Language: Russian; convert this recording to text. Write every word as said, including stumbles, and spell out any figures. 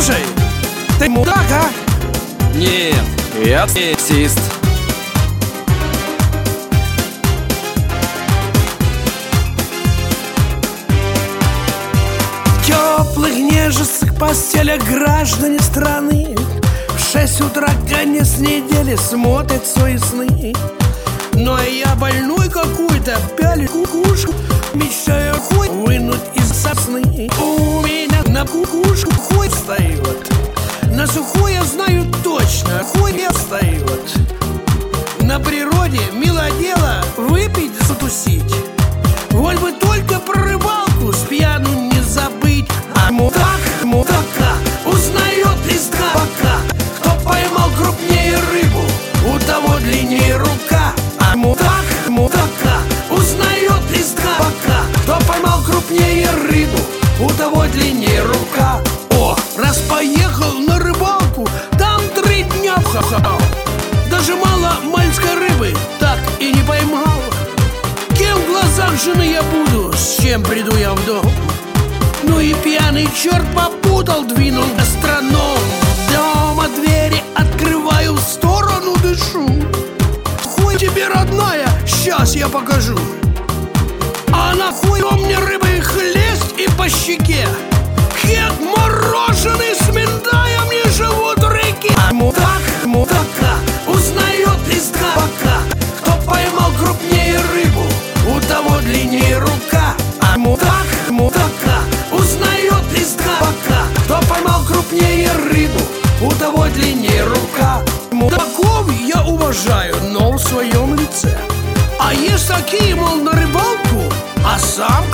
Слушай, ты мудак, а? Нет, я сексист. В теплых нежестых постелях граждане страны в шесть утра конец недели смотрят свои сны. Но я больной какой-то, пялю кукушку, мечтаю хуй вынуть из сосны. У меня на кукушку хуй встает, на сухой я знаю точно, хуй не встает. На природе мило дело выпить, затусить. Вот бы только про рыбалку с пьяну не забыть. А мудак, мудака узнает из табака. Кто поймал крупнее рыбу, у того длиннее рука. А мудак, мудака узнает из табака. Кто поймал крупнее рыбу, у того длиннее рука. О, раз поехал на рыбалку, там три дня вхахал. Даже мало мальской рыбы так и не поймал. Кем в глазах жены я буду, с чем приду я в дом? Ну и пьяный черт попутал, двинул гастроном. Дома двери открываю, в сторону дышу. Хуй тебе, родная, сейчас я покажу. А нахуй мне рыбой хлесть и по щеке. Хек мороженый с миндаем не живут в реке. А мудак, мудака узнает из табака. Кто поймал крупнее рыбу, у того длиннее рука. А мудак, мудака узнает из табака. Кто поймал крупнее рыбу, у того длиннее рука. Мудаков я уважаю, но в своем лице. А есть такие, мол, на рыбалку, а сам